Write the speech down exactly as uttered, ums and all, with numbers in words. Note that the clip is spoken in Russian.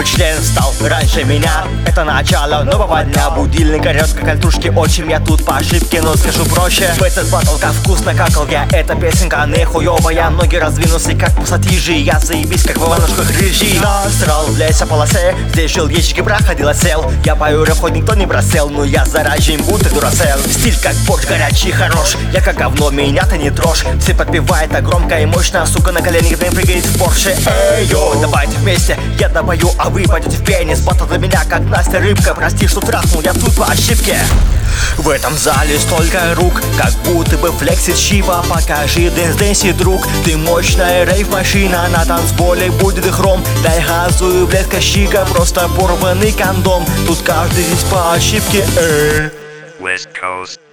член встал раньше меня. Это начало нового дня. Будильник орёт, как альтушки очень. Я тут по ошибке, но скажу проще. В этот батл как вкусно какал я. Эта песенка не хуёвая. Ноги раздвинулся, как пассатижи. Я заебись, как в Иванушках рыжий. Насрал в лесе полосе. Здесь жил ящик и проходил, сел. Я пою рэп, хоть никто не бросил. Но я заражен, будто дурацел. Стиль как борщ, горячий, хорош. Я как говно, меня-то не трожь. Все подпевает, а громко и мощно. Сука на коленях дым прыгает в Порше. Эй, йо, давайте вместе. Я допою, а вы пойдете в пенис. Батл для меня, как Настя рыбка. Прости, что трахнул, я тут по ошибке. В этом зале столько рук, как будто бы флексит Шива. Покажи дэнс, дэнси, друг. Ты мощная рейв-машина. На танцполе будет хром. Дай газу и блядь кощика. Просто порванный кондом. Тут каждый здесь по ошибке. Э. West Coast.